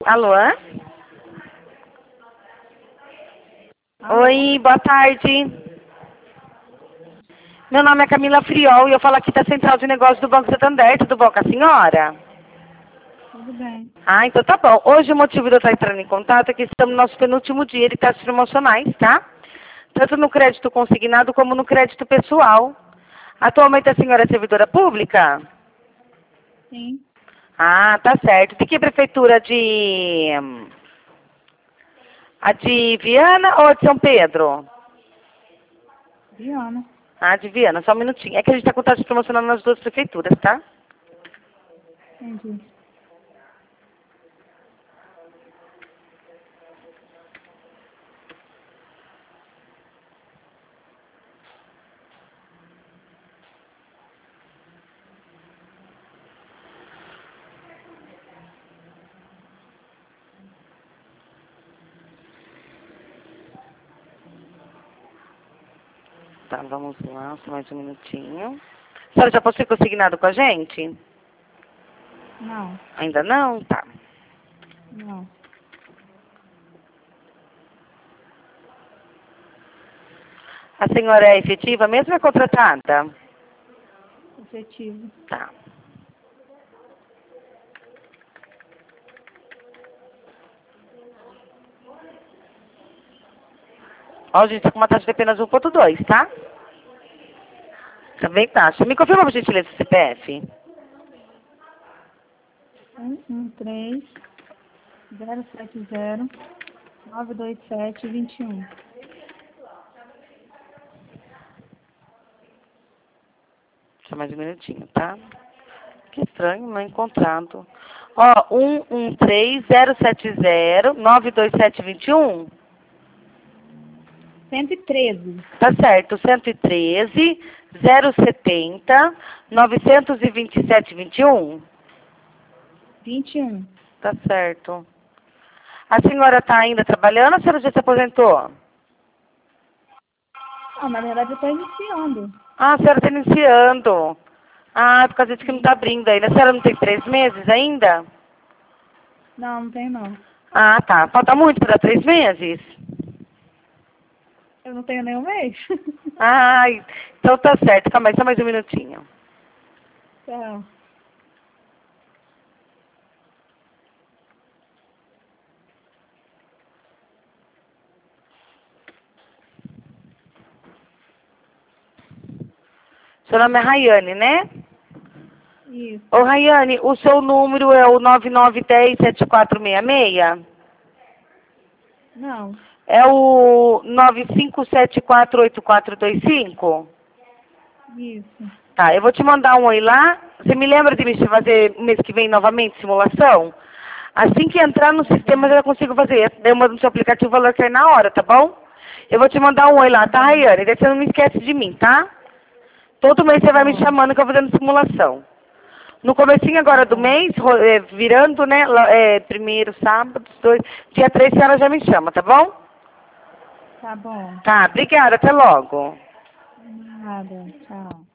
Alô? Oi, boa tarde. Meu nome é Camila Friol e eu falo aqui da Central de Negócios do Banco Santander. Tudo bom com a senhora? Tudo bem. Ah, então tá bom. Hoje o motivo de eu estar entrando em contato é que estamos no nosso penúltimo dia de taxas promocionais, tá? Tanto no crédito consignado como no crédito pessoal. Atualmente a senhora é servidora pública? Sim. Ah, tá certo. De que prefeitura de... A de Viana ou a de São Pedro? Viana. Ah, de Viana, só um minutinho. É que a gente está com taxa promocional nas duas prefeituras, tá? Entendi. Tá, vamos lá, só mais um minutinho. A senhora já possui consignado com a gente? Não. Ainda não? Tá. Não. A senhora é efetiva mesmo ou é contratada? Efetivo. Tá. Ó, gente, tá com uma taxa de apenas 1,2, tá? Também taxa. Me confirma, por gentileza, o CPF. 113-070-927-21. Só mais um minutinho, tá? Que estranho, não encontrado. Ó, 113-070-92721. 113. Tá certo, 113-070-927-21. 21. Tá certo. A senhora está ainda trabalhando ou a senhora já se aposentou? Não, na verdade eu estou iniciando. Ah, a senhora está iniciando. Ah, por causa disso que não Sim. está abrindo ainda. A senhora não tem 3 meses ainda? Não, não tenho não. Ah, tá. Falta muito para 3 meses? Eu não tenho nenhum mês. Ai, então tá certo. Calma aí, só mais um minutinho. Tchau. Seu nome é Rayane, né? Isso. Ô, Rayane, o seu número é o 9910-7466? Não. É o 95748425? Isso. Tá, eu vou te mandar um oi lá. Você me lembra de me fazer mês que vem novamente simulação? Assim que entrar no sistema, eu já consigo fazer. Daí eu mando no seu aplicativo o valor que é na hora, tá bom? Eu vou te mandar um oi lá, tá, Rayane? Daí você não me esquece de mim, tá? Todo mês você vai me Bom. chamando que eu vou fazendo simulação. No comecinho agora do Bom. mês, virando, né? Primeiro, sábado, dia 3, a senhora já me chama, tá bom? Tá bom. Tá, obrigada, até logo. Nada. Tchau.